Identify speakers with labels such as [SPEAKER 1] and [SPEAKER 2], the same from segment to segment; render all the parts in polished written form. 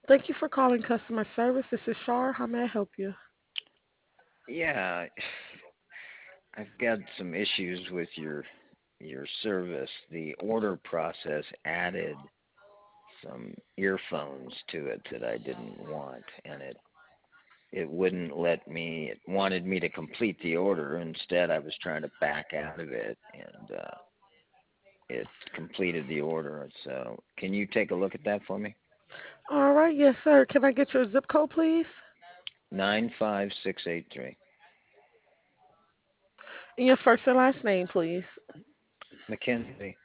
[SPEAKER 1] Thank you for calling customer service. This is Shar. How may I help you?
[SPEAKER 2] Yeah, I've got some issues with your service. The order process added some earphones to it that I didn't want, and it wouldn't let me. It wanted me to complete the order. Instead, I was trying to back out of it, and it completed the order. So, can you take a look at that for me?
[SPEAKER 1] All right, yes, sir. Can I get your zip code, please?
[SPEAKER 2] 95683.
[SPEAKER 1] And your first and last name, please.
[SPEAKER 2] Mackenzie.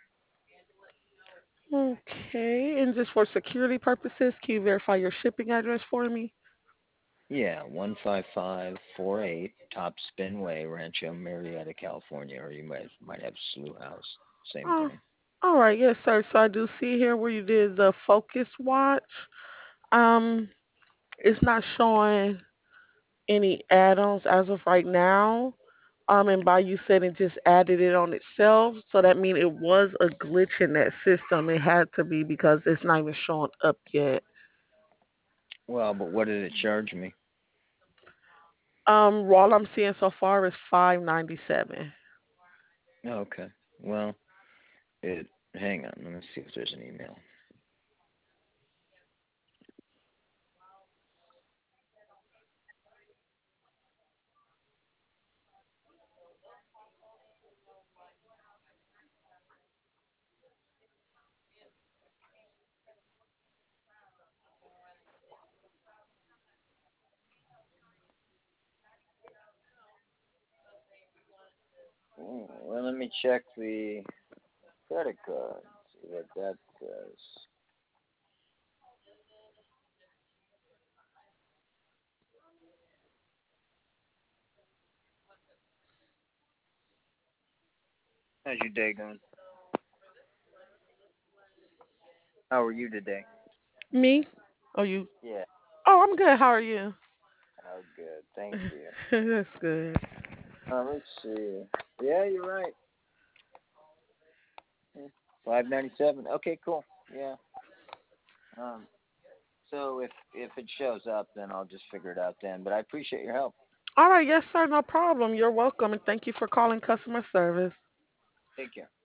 [SPEAKER 1] Okay, and just for security purposes, can you verify your shipping address for me?
[SPEAKER 2] Yeah, 15548 Top Spin Way, Rancho Marietta, California, or you might have Slough House. Same
[SPEAKER 1] Oh,
[SPEAKER 2] thing.
[SPEAKER 1] all right, yes, sir. So I do see here where you did the Focus Watch. Um, it's not showing any add-ons as of right now. And by you said it just added it on itself, so that means it was a glitch in that system. It had to be because it's not even showing up yet.
[SPEAKER 2] Well, but what did it charge me?
[SPEAKER 1] All I'm seeing so far is 597.
[SPEAKER 2] Oh, okay. Well, it. Hang on. Let me see if there's an email. Well, let me check the credit card. See what that says. How's your day going? How are you today?
[SPEAKER 1] Me? Oh, you?
[SPEAKER 2] Yeah.
[SPEAKER 1] Oh, I'm good. How are you?
[SPEAKER 2] Oh, good. Thank you.
[SPEAKER 1] That's good.
[SPEAKER 2] Let's see. Yeah, you're right. 597. Okay, cool. Yeah. Um. So if it shows up, then I'll just figure it out then. But I appreciate your help.
[SPEAKER 1] All right, yes, sir. No problem. You're welcome, and thank you for calling customer service.
[SPEAKER 2] Take care.